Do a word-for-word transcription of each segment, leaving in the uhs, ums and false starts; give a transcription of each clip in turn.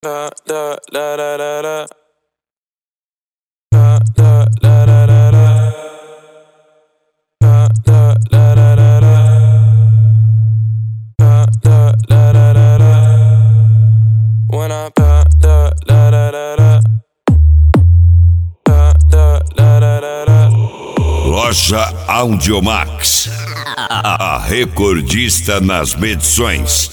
Da da da da da da. Da da da da da da. Da da da da da da. Da da da da da da. When I da da da da da da. Da da da da da da. Loja Audiomax, a recordista nas medições.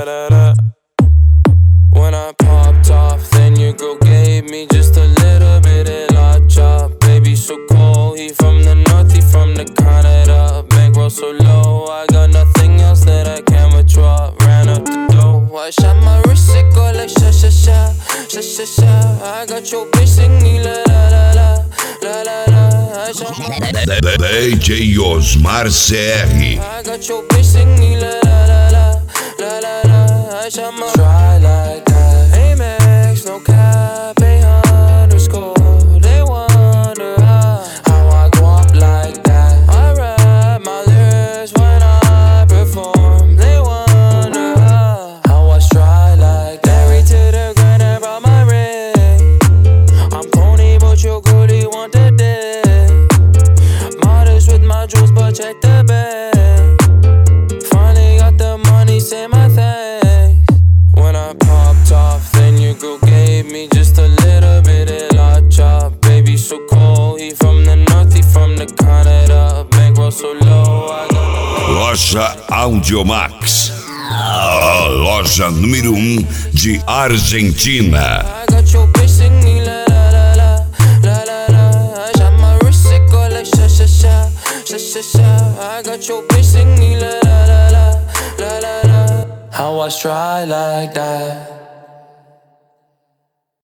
When I popped off, then your girl gave me just a little bit of la chop. Baby so cold, he from the north, he from the Canada. Bankroll so low, I got nothing else that I can withdraw. Ran up the dough, I shot my wrist, it go like sha sha sha, sha sha sha. I got your bitch singing la la la la, la la la. I shot my D J Osmar C R. I got your bitch singing la la la la, la la la. I shot my try like that. Amex, no cap, a underscore. They wonder how, how I go up like that. I rap my lyrics when I perform. They wonder how, how I stride like that. Married to the grind, I brought my ring. I'm Tony, but your goodie want the dick. Modest with my jewels, but check the bag. Finally got the money, say my thanks. When I popped off, then your girl gave me just a little bit of la chop. Baby so cold, he from the north, he from the Canada. Bankroll so low, I got Loja Audiomax, a loja número um de Argentina. I got your bitch singing la la la la, la la la. I shot my wrist, it go like sha sha sha, sha sha sha. I got your bitch singing la la la la, la la la. How I stride like that.